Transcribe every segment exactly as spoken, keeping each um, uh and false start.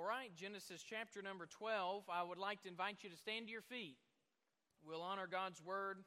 right, Genesis chapter number twelve. I would like to invite you to stand to your feet. We'll honor God's word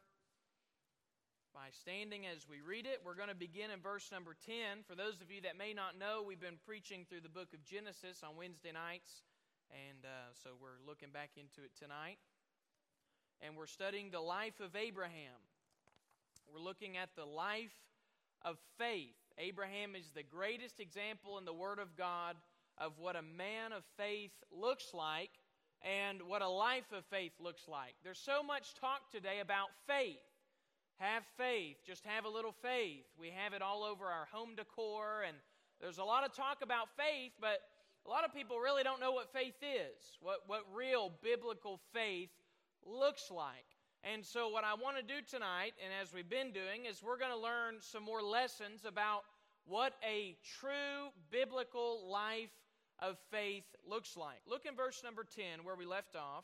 by standing as we read it. We're going to begin in verse number ten. For those of you that may not know, we've been preaching through the book of Genesis on Wednesday nights, and uh, so we're looking back into it tonight. And we're studying the life of Abraham. We're looking at the life of faith. Abraham is the greatest example in the Word of God of what a man of faith looks like and what a life of faith looks like. There's so much talk today about faith. Have faith. Just have a little faith. We have it all over our home decor, and there's a lot of talk about faith, but a lot of people really don't know what faith is, what, what real biblical faith looks like. And so what I want to do tonight, and as we've been doing, is we're going to learn some more lessons about what a true biblical life of faith looks like. Look in verse number ten where we left off.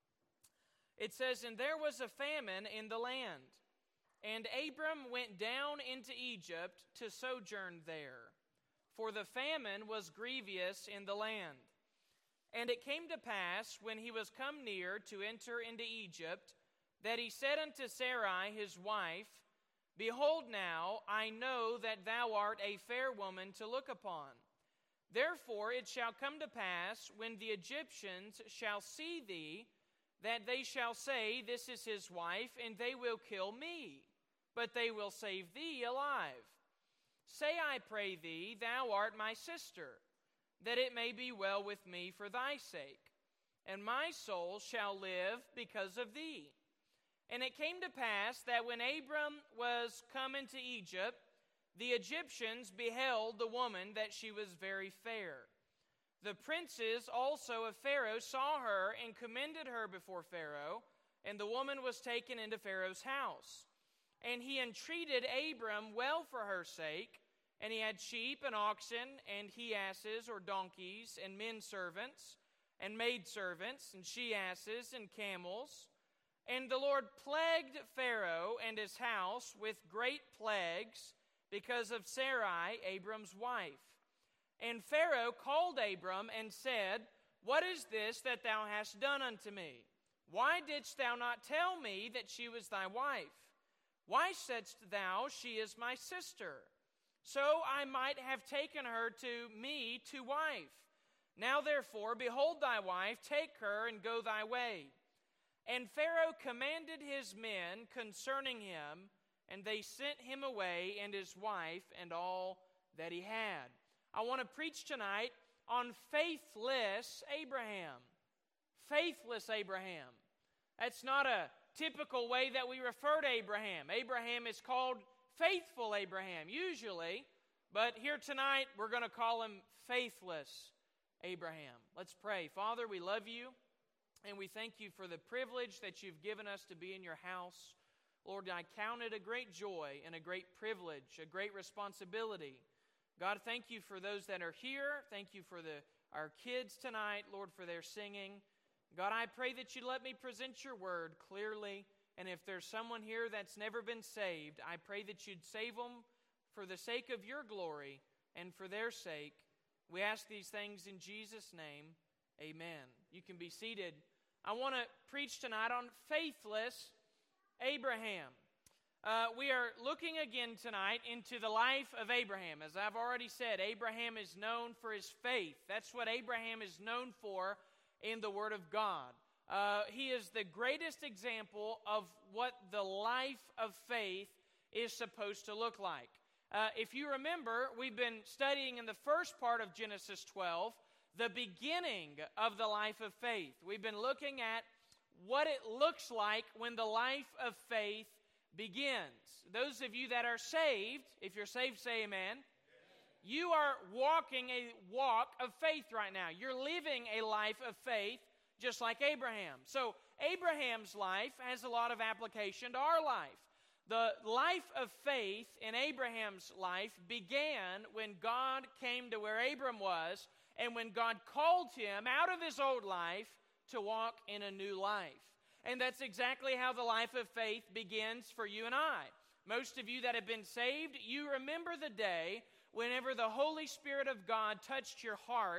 It says, "And there was a famine in the land, and Abram went down into Egypt to sojourn there, for the famine was grievous in the land. And it came to pass, when he was come near to enter into Egypt, that he said unto Sarai his wife, Behold now, I know that thou art a fair woman to look upon. Therefore it shall come to pass, when the Egyptians shall see thee, that they shall say, This is his wife, and they will kill me, but they will save thee alive. Say, I pray thee, thou art my sister, that it may be well with me for thy sake, and my soul shall live because of thee. And it came to pass that when Abram was come into Egypt, the Egyptians beheld the woman that she was very fair. The princes also of Pharaoh saw her and commended her before Pharaoh, and the woman was taken into Pharaoh's house. And he entreated Abram well for her sake, and he had sheep and oxen, and he-asses or donkeys, and men servants, and maidservants, and she-asses, and camels. And the Lord plagued Pharaoh and his house with great plagues because of Sarai, Abram's wife. And Pharaoh called Abram and said, What is this that thou hast done unto me? Why didst thou not tell me that she was thy wife? Why saidst thou, She is my sister? So I might have taken her to me to wife. Now therefore, behold thy wife, take her and go thy way. And Pharaoh commanded his men concerning him, and they sent him away and his wife and all that he had." I want to preach tonight on faithless Abraham. Faithless Abraham. That's not a typical way that we refer to Abraham. Abraham is called faithful Abraham, usually, but here tonight we're going to call him faithless Abraham. Let's pray. Father, we love you. And we thank you for the privilege that you've given us to be in your house. Lord, I count it a great joy and a great privilege, a great responsibility. God, thank you for those that are here. Thank you for the our kids tonight, Lord, for their singing. God, I pray that you let me present your word clearly. And if there's someone here that's never been saved, I pray that you'd save them for the sake of your glory and for their sake. We ask these things in Jesus' name. Amen. You can be seated. I want to preach tonight on faithless Abraham. Uh, we are looking again tonight into the life of Abraham. As I've already said, Abraham is known for his faith. That's what Abraham is known for in the Word of God. Uh, he is the greatest example of what the life of faith is supposed to look like. Uh, if you remember, we've been studying in the first part of Genesis twelve, the beginning of the life of faith. We've been looking at what it looks like when the life of faith begins. Those of you that are saved, if you're saved, say amen. Amen. You are walking a walk of faith right now. You're living a life of faith just like Abraham. So Abraham's life has a lot of application to our life. The life of faith in Abraham's life began when God came to where Abram was, and when God called him out of his old life to walk in a new life. And that's exactly how the life of faith begins for you and I. Most of you that have been saved, you remember the day whenever the Holy Spirit of God touched your heart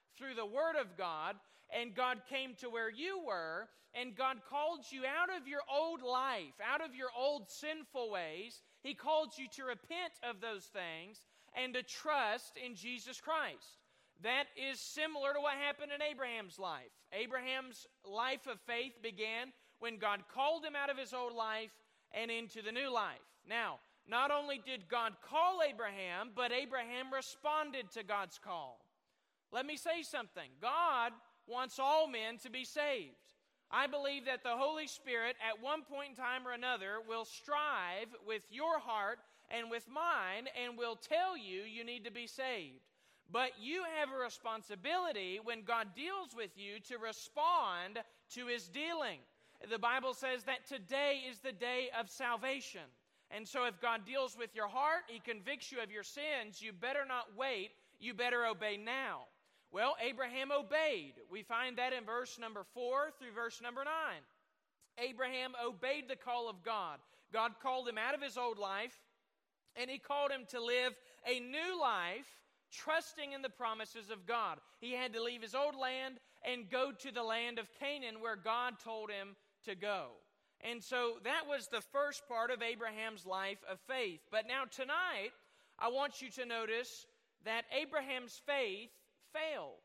through the Word of God, and God came to where you were, and God called you out of your old life, out of your old sinful ways. He called you to repent of those things and to trust in Jesus Christ. That is similar to what happened in Abraham's life. Abraham's life of faith began when God called him out of his old life and into the new life. Now, not only did God call Abraham, but Abraham responded to God's call. Let me say something. God wants all men to be saved. I believe that the Holy Spirit at one point in time or another will strive with your heart and with mine and will tell you you need to be saved. But you have a responsibility when God deals with you to respond to His dealing. The Bible says that today is the day of salvation. And so if God deals with your heart, He convicts you of your sins, you better not wait, you better obey now. Well, Abraham obeyed. We find that in verse number four through verse number nine. Abraham obeyed the call of God. God called him out of his old life, and He called him to live a new life, trusting in the promises of God. He had to leave his old land and go to the land of Canaan where God told him to go. And so that was the first part of Abraham's life of faith. But now tonight, I want you to notice that Abraham's faith failed.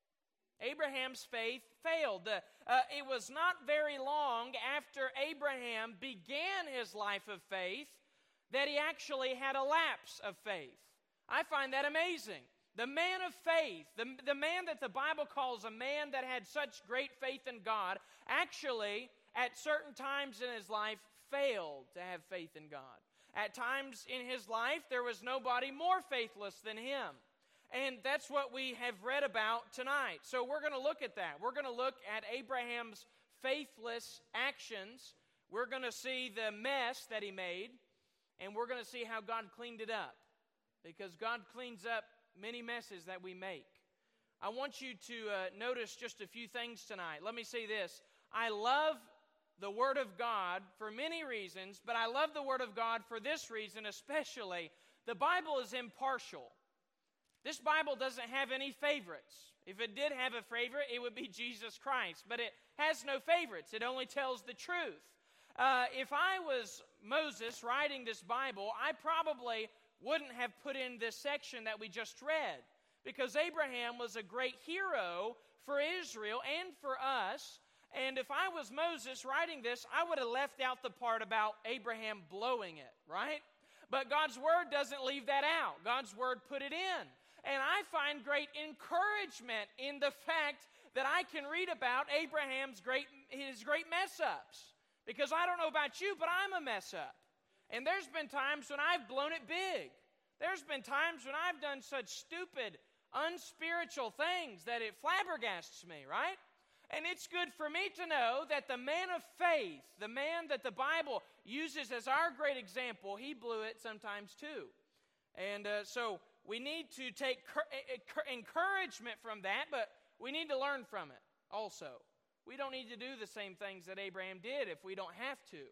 Abraham's faith failed. Uh, uh, it was not very long after Abraham began his life of faith that he actually had a lapse of faith. I find that amazing. The man of faith, the, the man that the Bible calls a man that had such great faith in God, actually, at certain times in his life, failed to have faith in God. At times in his life, there was nobody more faithless than him. And that's what we have read about tonight. So we're going to look at that. We're going to look at Abraham's faithless actions. We're going to see the mess that he made, and we're going to see how God cleaned it up. Because God cleans up many messes that we make. I want you to uh, notice just a few things tonight. Let me say this. I love the Word of God for many reasons, but I love the Word of God for this reason especially. The Bible is impartial. This Bible doesn't have any favorites. If it did have a favorite, it would be Jesus Christ. But it has no favorites. It only tells the truth. Uh, if I was Moses writing this Bible, I probably wouldn't have put in this section that we just read, because Abraham was a great hero for Israel and for us. And if I was Moses writing this, I would have left out the part about Abraham blowing it, right? But God's Word doesn't leave that out. God's Word put it in. And I find great encouragement in the fact that I can read about Abraham's great, his great mess-ups. Because I don't know about you, but I'm a mess-up. And there's been times when I've blown it big. There's been times when I've done such stupid, unspiritual things that it flabbergasts me, right? And it's good for me to know that the man of faith, the man that the Bible uses as our great example, he blew it sometimes too. And uh, so we need to take encouragement from that, but we need to learn from it also. We don't need to do the same things that Abraham did if we don't have to.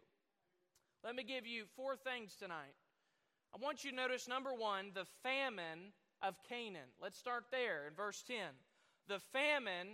Let me give you four things tonight. I want you to notice, number one, the famine of Canaan. Let's start there in verse ten. The famine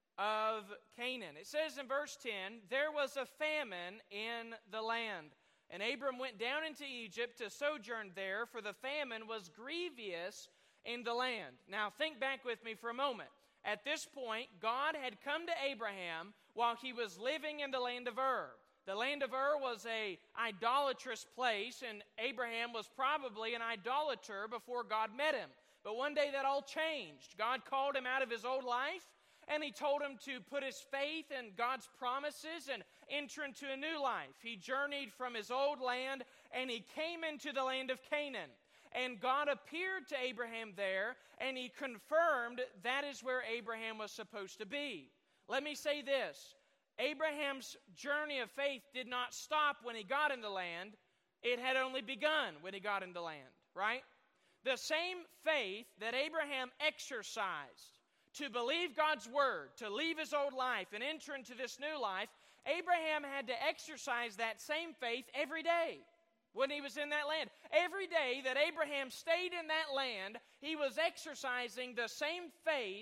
of Canaan. It says in verse ten, there was a famine in the land. And Abram went down into Egypt to sojourn there, for the famine was grievous in the land. Now think back with me for a moment. At this point, God had come to Abraham while he was living in the land of Ur. The land of Ur was an idolatrous place, and Abraham was probably an idolater before God met him. But one day that all changed. God called him out of his old life, and He told him to put his faith in God's promises and enter into a new life. He journeyed from his old land, and he came into the land of Canaan. And God appeared to Abraham there, and He confirmed that is where Abraham was supposed to be. Let me say this. Abraham's journey of faith did not stop when he got in the land. It had only begun when he got in the land, right? The same faith that Abraham exercised to believe God's Word, to leave his old life and enter into this new life, Abraham had to exercise that same faith every day when he was in that land. Every day that Abraham stayed in that land, he was exercising the same faith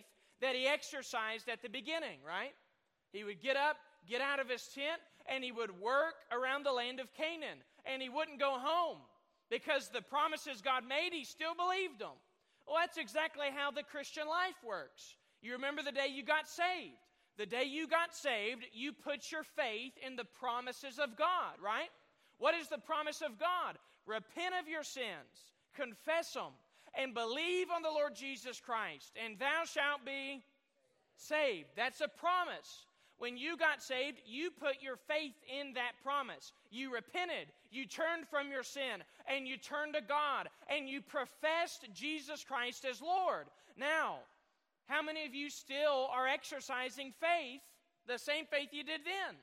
that he exercised at the beginning, right? He would get up, get out of his tent, and he would work around the land of Canaan. And he wouldn't go home because the promises God made, he still believed them. Well, that's exactly how the Christian life works. You remember the day you got saved. The day you got saved, you put your faith in the promises of God, right? What is the promise of God? Repent of your sins, confess them, and believe on the Lord Jesus Christ, and thou shalt be saved. That's a promise. When you got saved, you put your faith in that promise. You repented, you turned from your sin, and you turned to God, and you professed Jesus Christ as Lord. Now, how many of you still are exercising faith, the same faith you did then?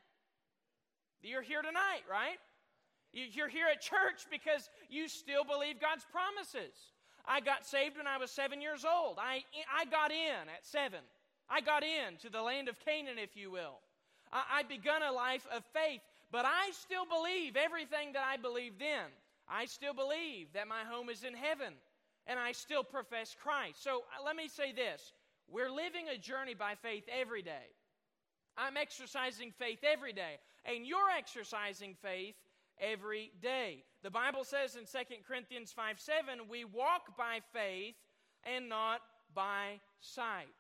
You're here tonight, right? You're here at church because you still believe God's promises. I got saved when I was seven years old. I, I got in at seven. I got into the land of Canaan, if you will. I, I begun a life of faith, but I still believe everything that I believed then. I still believe that my home is in heaven, and I still profess Christ. So uh, let me say this. We're living a journey by faith every day. I'm exercising faith every day, and you're exercising faith every day. The Bible says in Second Corinthians five seven, we walk by faith and not by sight.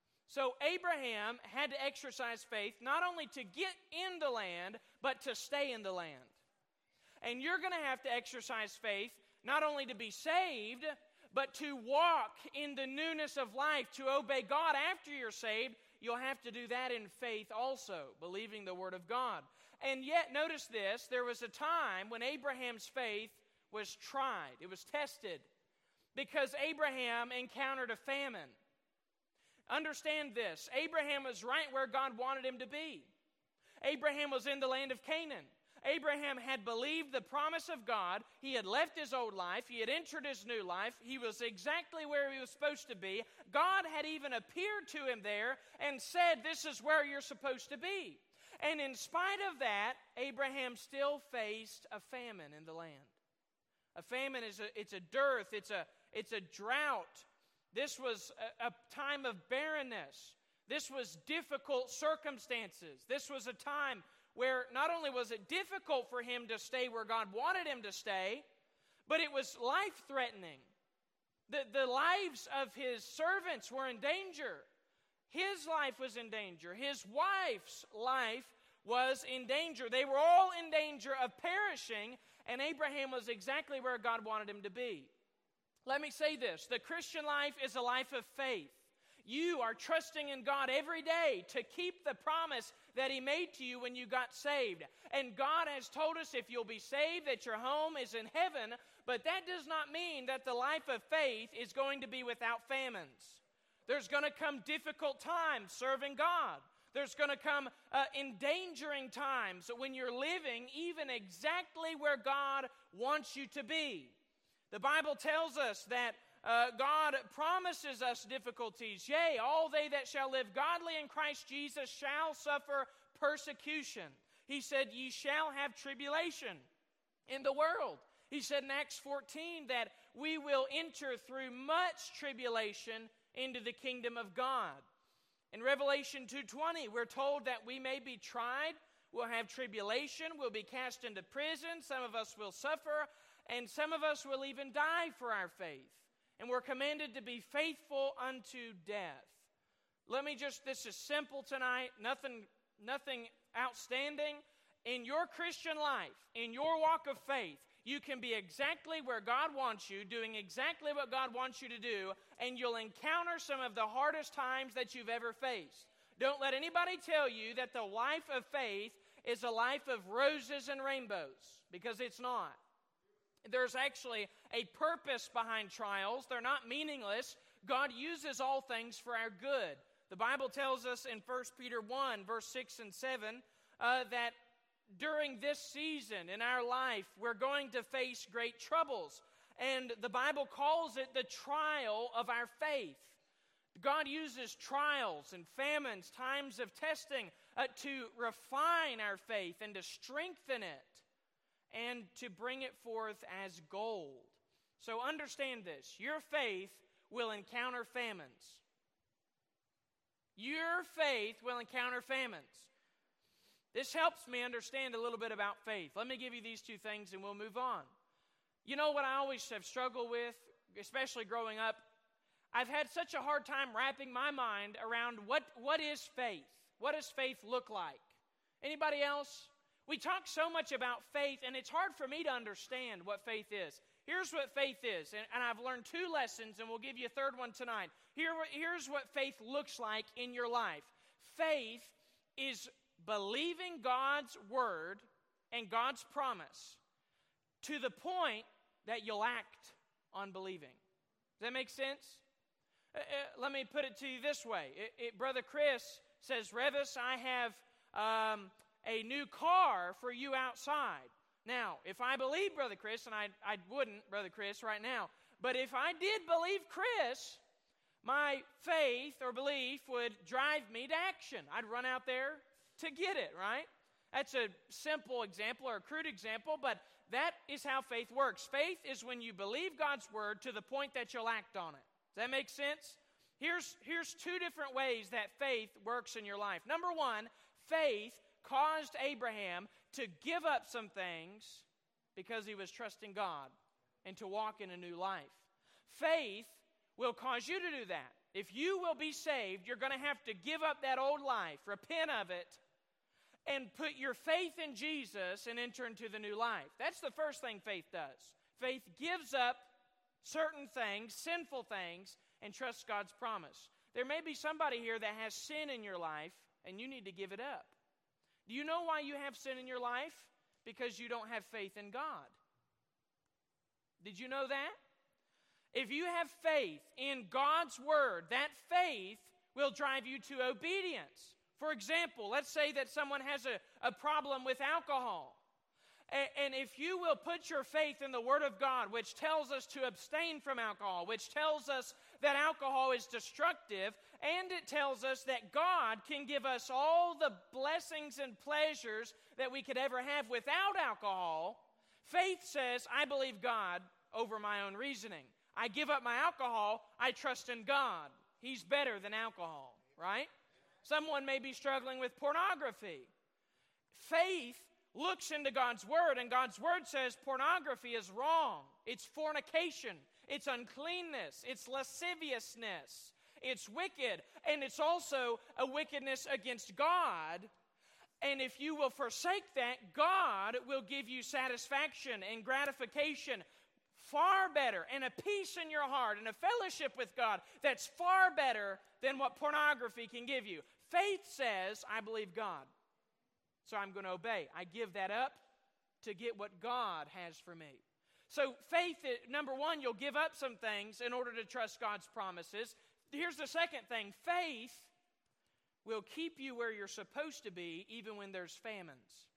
So Abraham had to exercise faith not only to get in the land, but to stay in the land. And you're going to have to exercise faith not only to be saved, but to walk in the newness of life, to obey God after you're saved. You'll have to do that in faith also, believing the Word of God. And yet, notice this, there was a time when Abraham's faith was tried. It was tested because Abraham encountered a famine. Understand this, Abraham was right where God wanted him to be. Abraham was in the land of Canaan. Abraham had believed the promise of God. He had left his old life. He had entered his new life. He was exactly where he was supposed to be. God had even appeared to him there and said, this is where you're supposed to be. And in spite of that, Abraham still faced a famine in the land. A famine is a, it's a dearth, it's a, it's a drought. This was a, a time of barrenness. This was difficult circumstances. This was a time where not only was it difficult for him to stay where God wanted him to stay, but it was life-threatening. The, the lives of his servants were in danger. His life was in danger. His wife's life was in danger. They were all in danger of perishing, and Abraham was exactly where God wanted him to be. Let me say this. The Christian life is a life of faith. You are trusting in God every day to keep the promise that He made to you when you got saved. And God has told us if you'll be saved that your home is in heaven, but that does not mean that the life of faith is going to be without famines. There's going to come difficult times serving God. There's going to come uh, endangering times when you're living even exactly where God wants you to be. The Bible tells us that uh, God promises us difficulties. Yea, all they that shall live godly in Christ Jesus shall suffer persecution. He said, ye shall have tribulation in the world. He said in Acts fourteen that we will enter through much tribulation into the kingdom of God. In Revelation two twenty, we're told that we may be tried, we'll have tribulation, we'll be cast into prison, some of us will suffer, and some of us will even die for our faith. And we're commanded to be faithful unto death. Let me just, this is simple tonight, nothing, nothing outstanding. In your Christian life, in your walk of faith, you can be exactly where God wants you, doing exactly what God wants you to do, and you'll encounter some of the hardest times that you've ever faced. Don't let anybody tell you that the life of faith is a life of roses and rainbows, because it's not. There's actually a purpose behind trials. They're not meaningless. God uses all things for our good. The Bible tells us in First Peter one, verse six and seven, uh, that during this season in our life, we're going to face great troubles. And the Bible calls it the trial of our faith. God uses trials and famines, times of testing, uh, to refine our faith and to strengthen it and to bring it forth as gold. So understand this. Your faith will encounter famines. Your faith will encounter famines. This helps me understand a little bit about faith. Let me give you these two things and we'll move on. You know what I always have struggled with, especially growing up? I've had such a hard time wrapping my mind around what, what is faith? What does faith look like? Anybody else? We talk so much about faith, and it's hard for me to understand what faith is. Here's what faith is, and, and I've learned two lessons, and we'll give you a third one tonight. Here, here's what faith looks like in your life. Faith is believing God's word and God's promise to the point that you'll act on believing. Does that make sense? Uh, uh, let me put it to you this way. It, it, Brother Chris says, Revis, I have um, a new car for you outside. Now, if I believe Brother Chris, and I, I wouldn't, Brother Chris, right now, but if I did believe Chris, my faith or belief would drive me to action. I'd run out there to get it, right? That's a simple example or a crude example, but that is how faith works. Faith is when you believe God's word to the point that you'll act on it. Does that make sense? Here's, here's two different ways that faith works in your life. Number one, faith caused Abraham to give up some things because he was trusting God and to walk in a new life. Faith will cause you to do that. If you will be saved, you're going to have to give up that old life, repent of it, and put your faith in Jesus and enter into the new life. That's the first thing faith does. Faith gives up certain things, sinful things, and trusts God's promise. There may be somebody here that has sin in your life, and you need to give it up. Do you know why you have sin in your life? Because you don't have faith in God. Did you know that? If you have faith in God's word, that faith will drive you to obedience. For example, let's say that someone has a, a problem with alcohol. And, and if you will put your faith in the Word of God, which tells us to abstain from alcohol, which tells us that alcohol is destructive, and it tells us that God can give us all the blessings and pleasures that we could ever have without alcohol, faith says, I believe God over my own reasoning. I give up my alcohol, I trust in God. He's better than alcohol, right? Someone may be struggling with pornography. Faith looks into God's word, and God's word says pornography is wrong. It's fornication. It's uncleanness. It's lasciviousness. It's wicked. And it's also a wickedness against God. And if you will forsake that, God will give you satisfaction and gratification far better, and a peace in your heart and a fellowship with God that's far better than what pornography can give you. Faith says, I believe God, so I'm going to obey. I give that up to get what God has for me. So faith, number one, you'll give up some things in order to trust God's promises. Here's the second thing. Faith will keep you where you're supposed to be even when there's famines.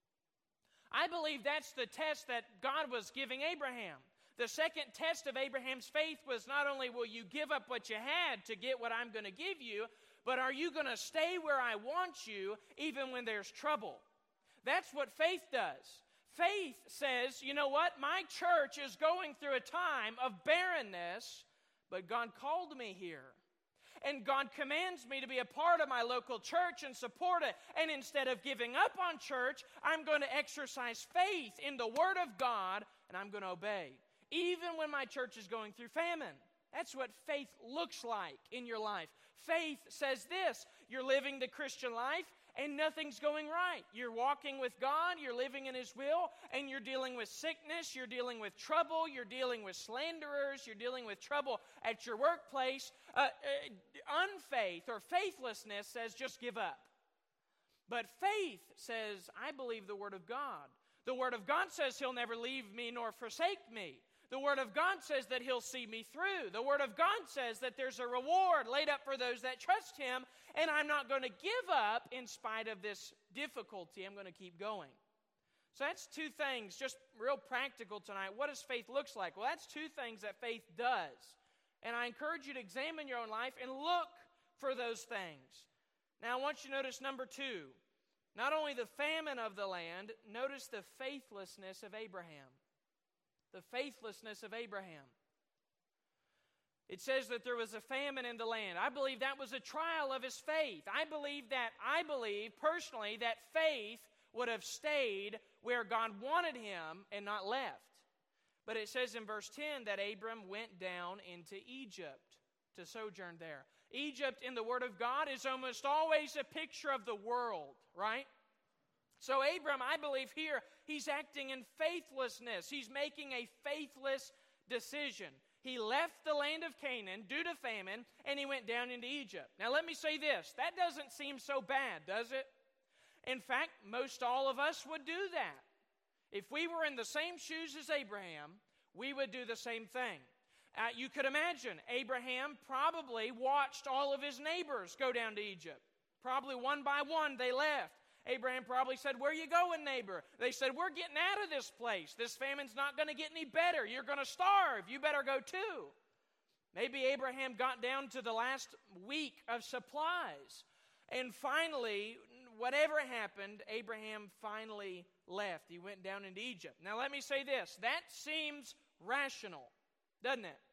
I believe that's the test that God was giving Abraham. The second test of Abraham's faith was not only will you give up what you had to get what I'm going to give you, but are you going to stay where I want you even when there's trouble? That's what faith does. Faith says, you know what? My church is going through a time of barrenness, but God called me here. And God commands me to be a part of my local church and support it. And instead of giving up on church, I'm going to exercise faith in the Word of God, and I'm going to obey, even when my church is going through famine. That's what faith looks like in your life. Faith says this: you're living the Christian life, and nothing's going right. You're walking with God, you're living in His will, and you're dealing with sickness, you're dealing with trouble, you're dealing with slanderers, you're dealing with trouble at your workplace. Uh, uh, unfaith or faithlessness says just give up. But faith says, I believe the Word of God. The Word of God says He'll never leave me nor forsake me. The Word of God says that He'll see me through. The Word of God says that there's a reward laid up for those that trust Him, and I'm not going to give up in spite of this difficulty. I'm going to keep going. So that's two things, just real practical tonight. What does faith look like? Well, that's two things that faith does. And I encourage you to examine your own life and look for those things. Now, I want you to notice number two. Not only the famine of the land, notice the faithlessness of Abraham. The faithlessness of Abraham. It says that there was a famine in the land. I believe that was a trial of his faith. I believe that, I believe personally that faith would have stayed where God wanted him and not left. But it says in verse ten that Abram went down into Egypt to sojourn there. Egypt in the Word of God is almost always a picture of the world, right? So Abram, I believe here, he's acting in faithlessness. He's making a faithless decision. He left the land of Canaan due to famine, and he went down into Egypt. Now let me say this, that doesn't seem so bad, does it? In fact, most all of us would do that. If we were in the same shoes as Abraham, we would do the same thing. Uh, you could imagine, Abraham probably watched all of his neighbors go down to Egypt. Probably one by one they left. Abraham probably said, "Where are you going, neighbor?" They said, "We're getting out of this place. This famine's not going to get any better. You're going to starve. You better go too." Maybe Abraham got down to the last week of supplies. And finally, whatever happened, Abraham finally left. He went down into Egypt. Now let me say this. That seems rational, doesn't it?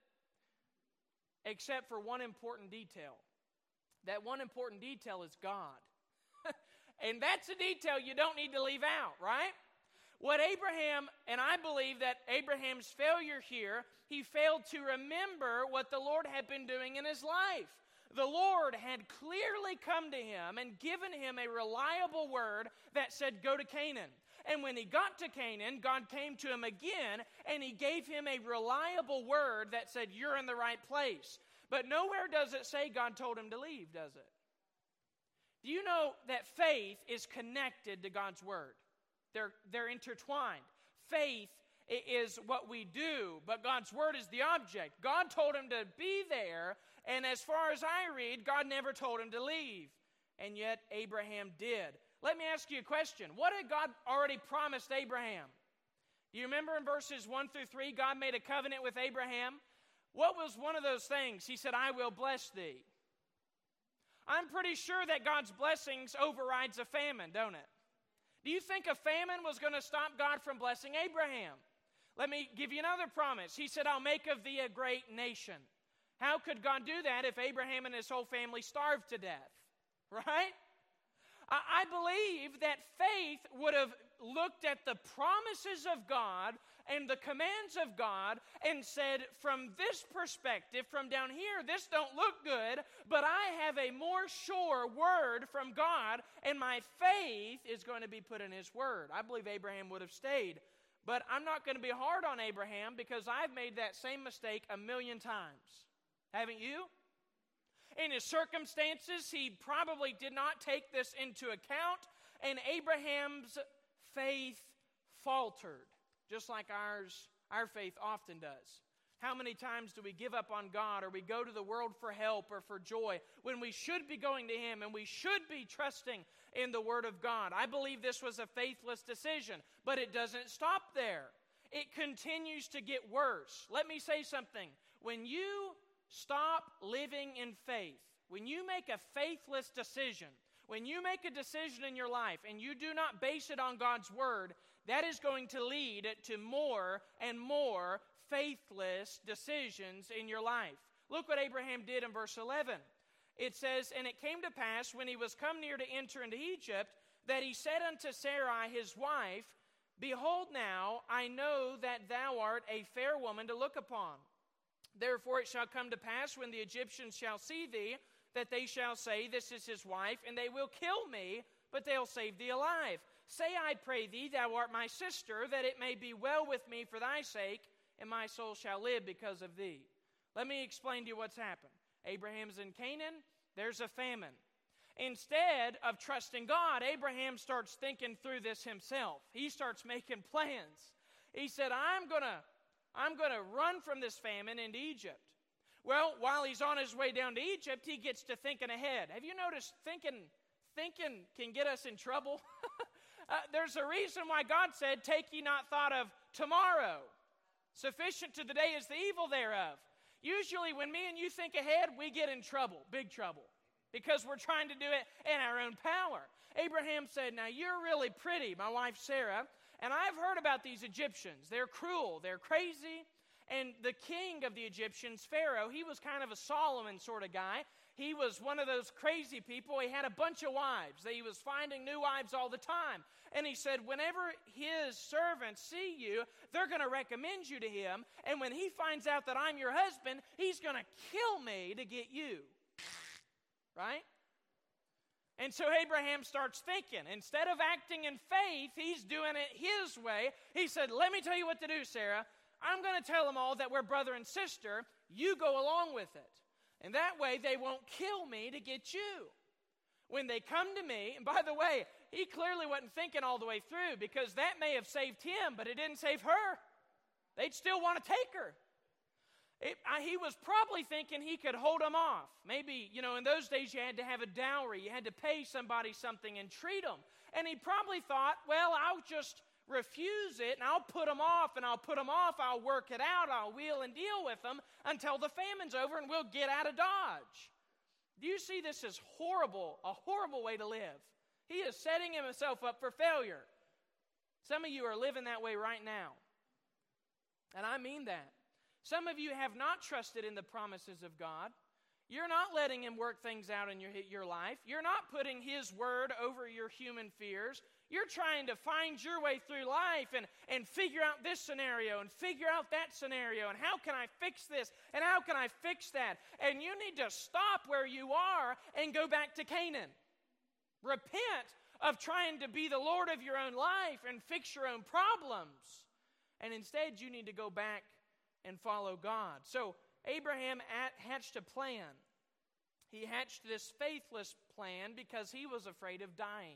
Except for one important detail. That one important detail is God. And that's a detail you don't need to leave out, right? What Abraham, and I believe that Abraham's failure here, he failed to remember what the Lord had been doing in his life. The Lord had clearly come to him and given him a reliable word that said, "Go to Canaan." And when he got to Canaan, God came to him again, and he gave him a reliable word that said, "You're in the right place." But nowhere does it say God told him to leave, does it? Do you know that faith is connected to God's word? They're, they're intertwined. Faith is what we do, but God's word is the object. God told him to be there, and as far as I read, God never told him to leave. And yet Abraham did. Let me ask you a question. What had God already promised Abraham? Do you remember in verses one through three, God made a covenant with Abraham? What was one of those things? He said, "I will bless thee." I'm pretty sure that God's blessings overrides a famine, don't it? Do you think a famine was going to stop God from blessing Abraham? Let me give you another promise. He said, "I'll make of thee a great nation." How could God do that if Abraham and his whole family starved to death? Right? I believe that faith would have looked at the promises of God and the commands of God and said, from this perspective, from down here, this don't look good, but I have a more sure word from God, and my faith is going to be put in his word. I believe Abraham would have stayed. But I'm not going to be hard on Abraham because I've made that same mistake a million times. Haven't you? In his circumstances, he probably did not take this into account, and Abraham's faith faltered, just like ours, our faith often does. How many times do we give up on God, or we go to the world for help or for joy when we should be going to him and we should be trusting in the word of God? I believe this was a faithless decision, but it doesn't stop there. It continues to get worse. Let me say something. When you stop living in faith, when you make a faithless decision, when you make a decision in your life and you do not base it on God's word, that is going to lead to more and more faithless decisions in your life. Look what Abraham did in verse eleven. It says, "And it came to pass, when he was come near to enter into Egypt, that he said unto Sarai his wife, Behold now, I know that thou art a fair woman to look upon. Therefore it shall come to pass, when the Egyptians shall see thee, that they shall say, This is his wife, and they will kill me, but they'll save thee alive. Say, I pray thee, thou art my sister, that it may be well with me for thy sake, and my soul shall live because of thee." Let me explain to you what's happened. Abraham's in Canaan. There's a famine. Instead of trusting God, Abraham starts thinking through this himself. He starts making plans. He said, I'm going to I'm going to run from this famine into Egypt. Well, while he's on his way down to Egypt, he gets to thinking ahead. Have you noticed thinking, thinking can get us in trouble? uh, there's a reason why God said, "Take ye not thought of tomorrow. Sufficient to the day is the evil thereof." Usually when me and you think ahead, we get in trouble, big trouble, because we're trying to do it in our own power. Abraham said, "Now you're really pretty, my wife Sarah, and I've heard about these Egyptians. They're cruel, they're crazy, And the king of the Egyptians, Pharaoh, he was kind of a Solomon sort of guy. He was one of those crazy people. He had a bunch of wives. He was finding new wives all the time. And he said, whenever his servants see you, they're going to recommend you to him. And when he finds out that I'm your husband, he's going to kill me to get you. Right? And so Abraham starts thinking. Instead of acting in faith, he's doing it his way. He said, let me tell you what to do, Sarah. I'm going to tell them all that we're brother and sister. You go along with it. And that way they won't kill me to get you. When they come to me, and by the way, he clearly wasn't thinking all the way through, because that may have saved him, but it didn't save her. They'd still want to take her. It, I, he was probably thinking he could hold them off. Maybe, you know, in those days you had to have a dowry. You had to pay somebody something and treat them. And he probably thought, well, I'll just refuse it, and I'll put them off, and I'll put them off, I'll work it out, I'll wheel and deal with them until the famine's over, and we'll get out of Dodge. Do you see this as horrible, a horrible way to live? He is setting himself up for failure. Some of you are living that way right now. And I mean that. Some of you have not trusted in the promises of God. You're not letting Him work things out in your, your life. You're not putting His word over your human fears. You're trying to find your way through life and, and figure out this scenario and figure out that scenario, and how can I fix this and how can I fix that? And you need to stop where you are and go back to Canaan. Repent of trying to be the Lord of your own life and fix your own problems. And instead, you need to go back and follow God. So Abraham hatched a plan. He hatched this faithless plan because he was afraid of dying.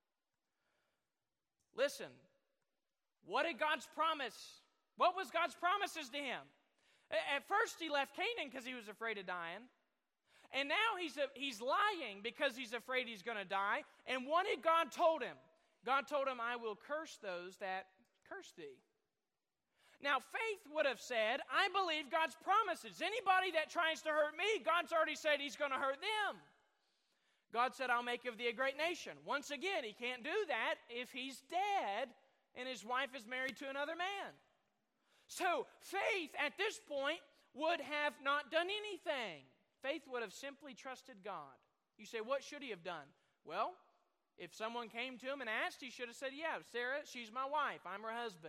Listen, what did God's promise? What was God's promises to him? At first he left Canaan because he was afraid of dying. And now he's, a, he's lying because he's afraid he's going to die. And what did God told him? God told him, I will curse those that curse thee. Now, faith would have said, I believe God's promises. Anybody that tries to hurt me, God's already said He's going to hurt them. God said, I'll make of thee a great nation. Once again, He can't do that if he's dead and his wife is married to another man. So, faith at this point would have not done anything. Faith would have simply trusted God. You say, what should he have done? Well, if someone came to him and asked, he should have said, yeah, Sarah, she's my wife. I'm her husband.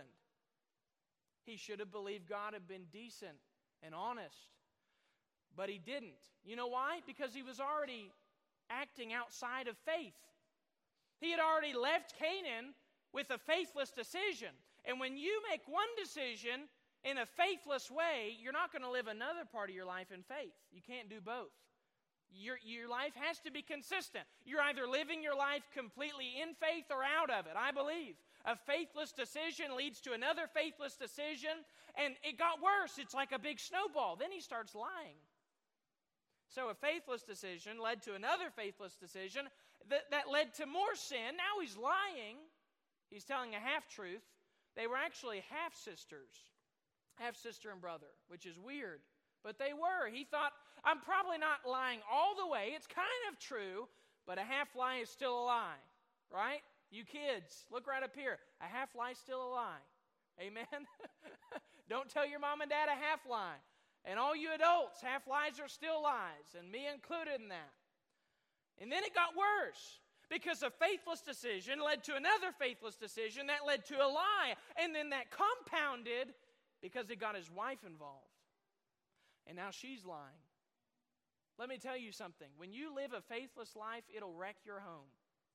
He should have believed God had been decent and honest. But he didn't. You know why? Because he was already acting outside of faith. He had already left Canaan with a faithless decision. And when you make one decision in a faithless way, you're not going to live another part of your life in faith. You can't do both. Your, your life has to be consistent. You're either living your life completely in faith or out of it, I believe. A faithless decision leads to another faithless decision, and it got worse. It's like a big snowball. Then he starts lying. So a faithless decision led to another faithless decision that, that led to more sin. Now he's lying. He's telling a half-truth. They were actually half-sisters, half-sister and brother, which is weird. But they were. He thought, I'm probably not lying all the way. It's kind of true, but a half lie is still a lie, right? You kids, look right up here. A half lie is still a lie. Amen? Don't tell your mom and dad a half lie. And all you adults, half lies are still lies, and me included in that. And then it got worse, because a faithless decision led to another faithless decision that led to a lie, and then that compounded because it got his wife involved. And now she's lying. Let me tell you something. When you live a faithless life, it'll wreck your home.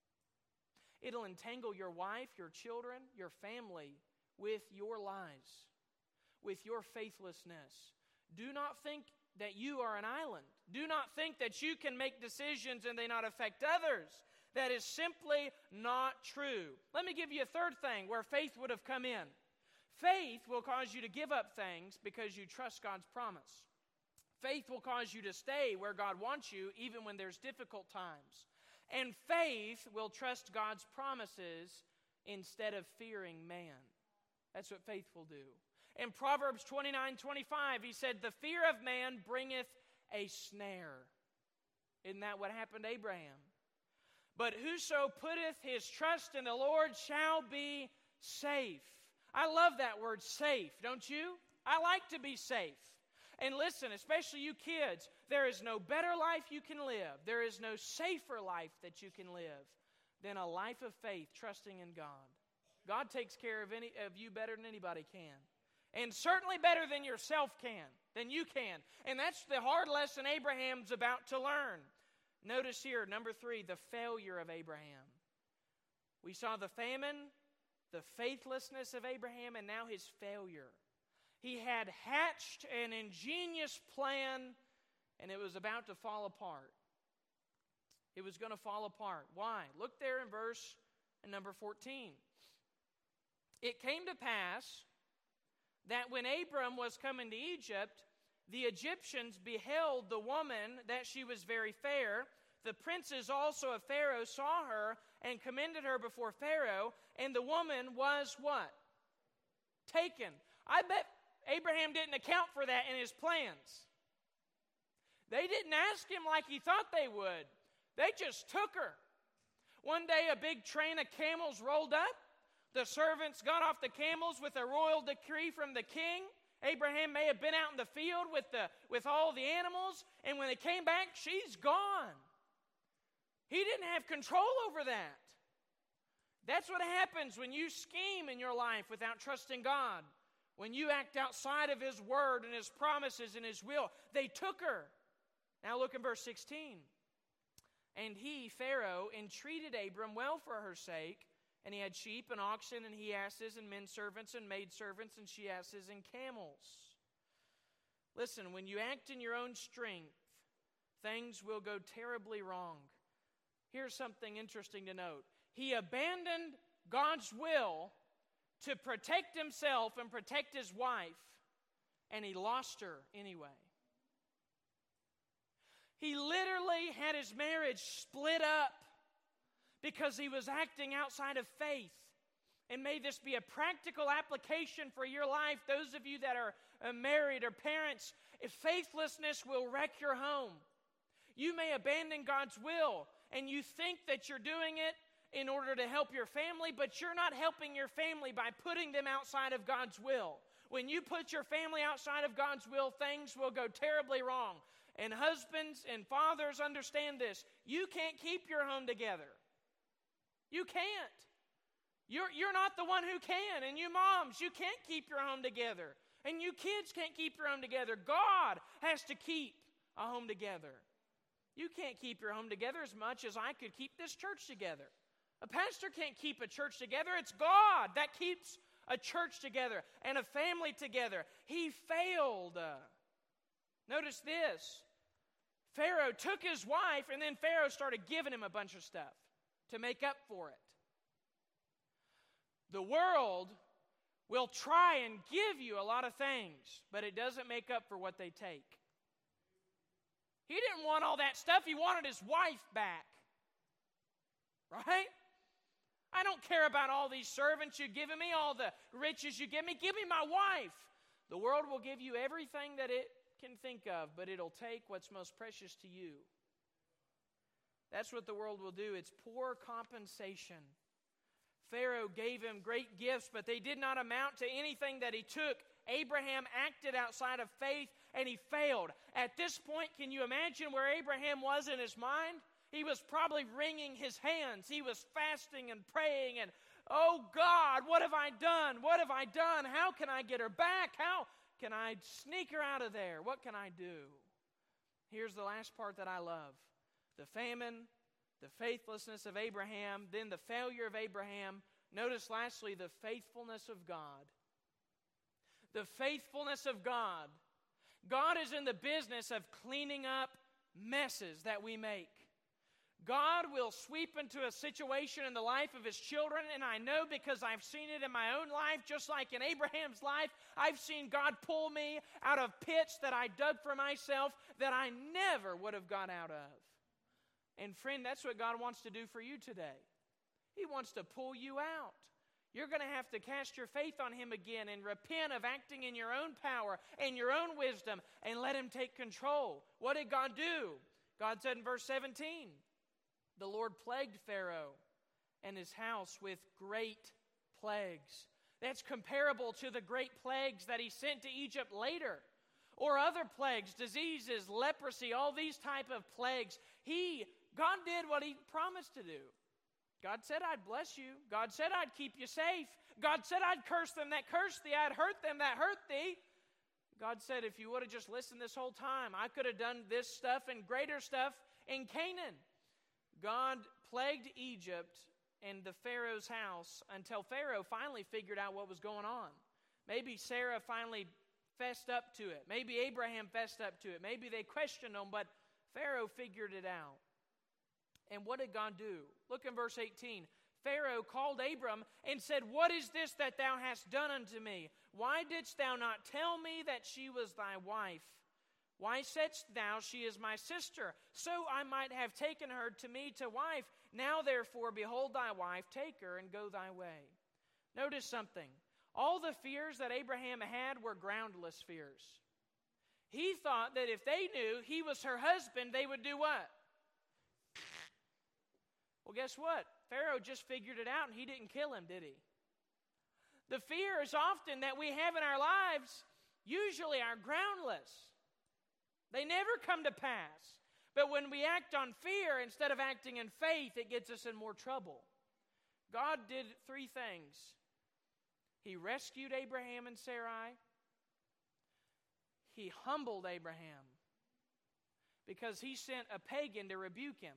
It'll entangle your wife, your children, your family with your lies, with your faithlessness. Do not think that you are an island. Do not think that you can make decisions and they not affect others. That is simply not true. Let me give you a third thing where faith would have come in. Faith will cause you to give up things because you trust God's promise. Faith will cause you to stay where God wants you even when there's difficult times. And faith will trust God's promises instead of fearing man. That's what faith will do. In Proverbs twenty-nine twenty-five, he said, the fear of man bringeth a snare. Isn't that what happened to Abraham? But whoso putteth his trust in the Lord shall be safe. I love that word, safe, don't you? I like to be safe. And listen, especially you kids, there is no better life you can live. There is no safer life that you can live than a life of faith, trusting in God. God takes care of any of you better than anybody can. And certainly better than yourself can, than you can. And that's the hard lesson Abraham's about to learn. Notice here, number three, the failure of Abraham. We saw the famine, the faithlessness of Abraham, and now his failure. He had hatched an ingenious plan, and it was about to fall apart. It was going to fall apart. Why? Look there in verse number fourteen. It came to pass that when Abram was coming to Egypt, the Egyptians beheld the woman that she was very fair. The princes also of Pharaoh saw her and commended her before Pharaoh, and the woman was what? Taken. I bet Abraham didn't account for that in his plans. They didn't ask him like he thought they would. They just took her. One day a big train of camels rolled up. The servants got off the camels with a royal decree from the king. Abraham may have been out in the field with, the, with all the animals, and when they came back, she's gone. He didn't have control over that. That's what happens when you scheme in your life without trusting God. When you act outside of His word and His promises and His will. They took her. Now look in verse sixteen. And he, Pharaoh, entreated Abram well for her sake, and he had sheep and oxen and he-asses and men servants and maid servants and she-asses and camels. Listen, when you act in your own strength, things will go terribly wrong. Here's something interesting to note. He abandoned God's will to protect himself and protect his wife, and he lost her anyway. He literally had his marriage split up because he was acting outside of faith. And may this be a practical application for your life, those of you that are married or parents. If faithlessness will wreck your home. You may abandon God's will, and you think that you're doing it in order to help your family, but you're not helping your family by putting them outside of God's will. When you put your family outside of God's will, things will go terribly wrong. And husbands and fathers understand this. You can't keep your home together. You can't. You're, you're not the one who can. And you moms, you can't keep your home together. And you kids can't keep your home together. God has to keep a home together. You can't keep your home together as much as I could keep this church together. A pastor can't keep a church together. It's God that keeps a church together and a family together. He failed. Notice this. Pharaoh took his wife, and then Pharaoh started giving him a bunch of stuff to make up for it. The world will try and give you a lot of things, but it doesn't make up for what they take. He didn't want all that stuff. He wanted his wife back. Right? I don't care about all these servants you've given me, all the riches you give me. Give me my wife. The world will give you everything that it can think of, but it'll take what's most precious to you. That's what the world will do. It's poor compensation. Pharaoh gave him great gifts, but they did not amount to anything that he took. Abraham acted outside of faith, and he failed. At this point, can you imagine where Abraham was in his mind? He was probably wringing his hands. He was fasting and praying and, oh God, what have I done? What have I done? How can I get her back? How can I sneak her out of there? What can I do? Here's the last part that I love. The famine, the faithlessness of Abraham, then the failure of Abraham. Notice lastly, the faithfulness of God. The faithfulness of God. God is in the business of cleaning up messes that we make. God will sweep into a situation in the life of His children, and I know because I've seen it in my own life, just like in Abraham's life. I've seen God pull me out of pits that I dug for myself that I never would have got out of. And friend, that's what God wants to do for you today. He wants to pull you out. You're going to have to cast your faith on Him again and repent of acting in your own power and your own wisdom and let Him take control. What did God do? God said in verse seventeen, the Lord plagued Pharaoh and his house with great plagues. that's comparable to the great plagues that he sent to Egypt later, or other plagues, diseases, leprosy, all these type of plagues. He, God did what he promised to do. God said, I'd bless you. God said, I'd keep you safe. God said, I'd curse them that curse thee. I'd hurt them that hurt thee. God said, if you would have just listened this whole time, I could have done this stuff and greater stuff in Canaan. God plagued Egypt and the Pharaoh's house until Pharaoh finally figured out what was going on. Maybe Sarah finally fessed up to it. Maybe Abraham fessed up to it. Maybe they questioned him, but Pharaoh figured it out. And what did God do? Look in verse eighteen. Pharaoh called Abram and said, what is this that thou hast done unto me? Why didst thou not tell me that she was thy wife? Why saidst thou, she is my sister? So I might have taken her to me to wife. Now therefore, behold thy wife, take her and go thy way. Notice something. All the fears that Abraham had were groundless fears. He thought that if they knew he was her husband, they would do what? Well, guess what? Pharaoh just figured it out and he didn't kill him, did he? The fears often that we have in our lives usually are groundless. They never come to pass. But when we act on fear instead of acting in faith, it gets us in more trouble. God did three things. He rescued Abraham and Sarai. He humbled Abraham because he sent a pagan to rebuke him.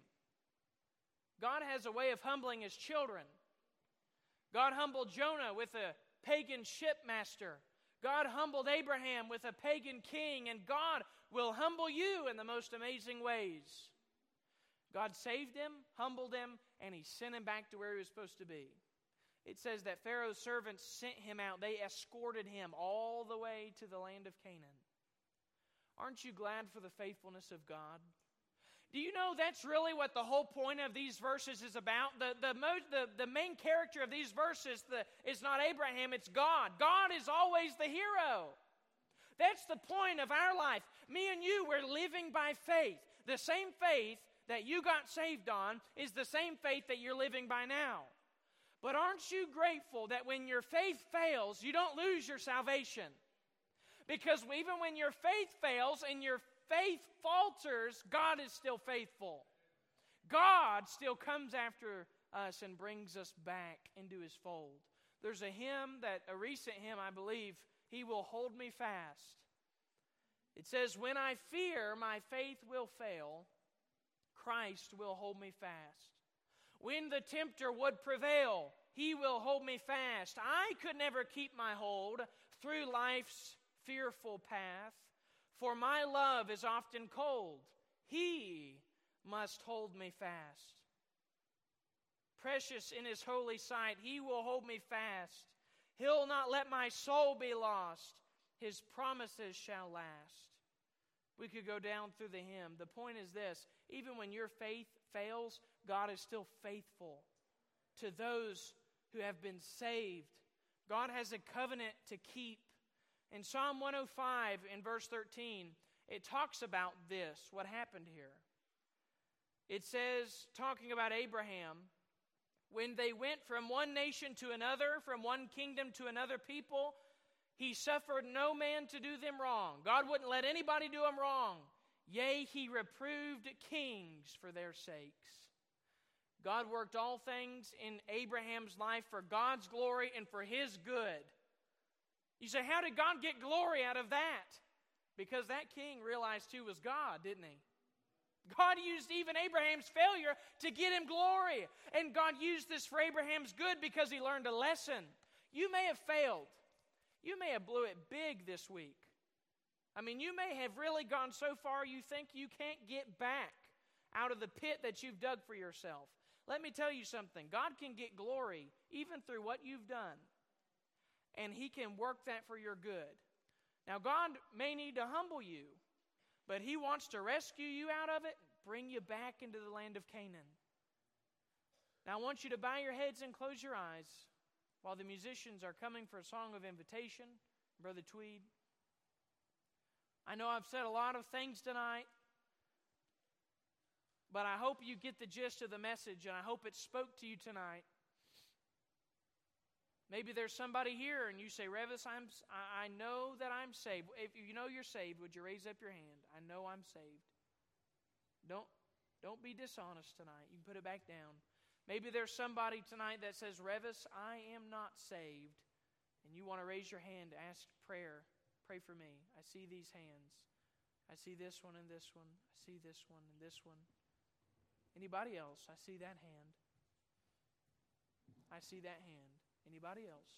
God has a way of humbling his children. God humbled Jonah with a pagan shipmaster. God humbled Abraham with a pagan king, and God will humble you in the most amazing ways. God saved him, humbled him, and he sent him back to where he was supposed to be. It says that Pharaoh's servants sent him out. They escorted him all the way to the land of Canaan. Aren't you glad for the faithfulness of God? Do you know that's really what the whole point of these verses is about? The, the, most, the, the main character of these verses the, is not Abraham, it's God. God is always the hero. That's the point of our life. Me and you, we're living by faith. The same faith that you got saved on is the same faith that you're living by now. But aren't you grateful that when your faith fails, you don't lose your salvation? Because even when your faith fails and your faith falters, God is still faithful. God still comes after us and brings us back into his fold. There's a hymn, that a recent hymn, I believe, he will hold me fast. It says, when I fear my faith will fail, Christ will hold me fast. When the tempter would prevail, he will hold me fast. I could never keep my hold through life's fearful path, for my love is often cold. He must hold me fast. Precious in his holy sight, he will hold me fast. He'll not let my soul be lost. His promises shall last. We could go down through the hymn. The point is this: even when your faith fails, God is still faithful to those who have been saved. God has a covenant to keep. In Psalm one oh five, in verse thirteen, it talks about this, what happened here. It says, talking about Abraham, when they went from one nation to another, from one kingdom to another people, he suffered no man to do them wrong. God wouldn't let anybody do them wrong. Yea, he reproved kings for their sakes. God worked all things in Abraham's life for God's glory and for his good. You say, how did God get glory out of that? Because that king realized who was God, didn't he? God used even Abraham's failure to get him glory. And God used this for Abraham's good because he learned a lesson. You may have failed. You may have blew it big this week. I mean, you may have really gone so far you think you can't get back out of the pit that you've dug for yourself. Let me tell you something. God can get glory even through what you've done. And he can work that for your good. Now, God may need to humble you, but he wants to rescue you out of it, bring you back into the land of Canaan. Now, I want you to bow your heads and close your eyes while the musicians are coming for a song of invitation. Brother Tweed. I know I've said a lot of things tonight, but I hope you get the gist of the message, and I hope it spoke to you tonight. Maybe there's somebody here and you say, Revis, I'm, I know that I'm saved. If you know you're saved, would you raise up your hand? I know I'm saved. Don't, don't be dishonest tonight. You can put it back down. Maybe there's somebody tonight that says, Revis, I am not saved. And you want to raise your hand to ask prayer. Pray for me. I see these hands. I see this one and this one. I see this one and this one. Anybody else? I see that hand. I see that hand. Anybody else?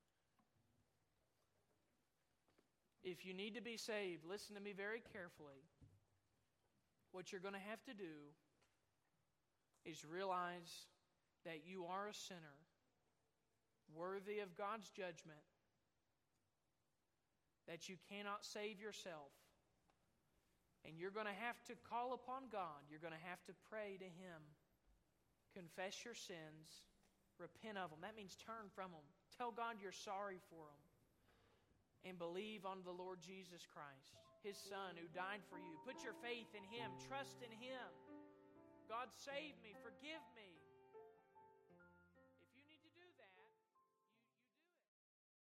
If you need to be saved, listen to me very carefully. What you're going to have to do is realize that you are a sinner, worthy of God's judgment, that you cannot save yourself. And you're going to have to call upon God. You're going to have to pray to Him. Confess your sins. Repent of them. That means turn from them. Tell God you're sorry for them. And believe on the Lord Jesus Christ, His Son who died for you. Put your faith in Him. Trust in Him. God, save me. Forgive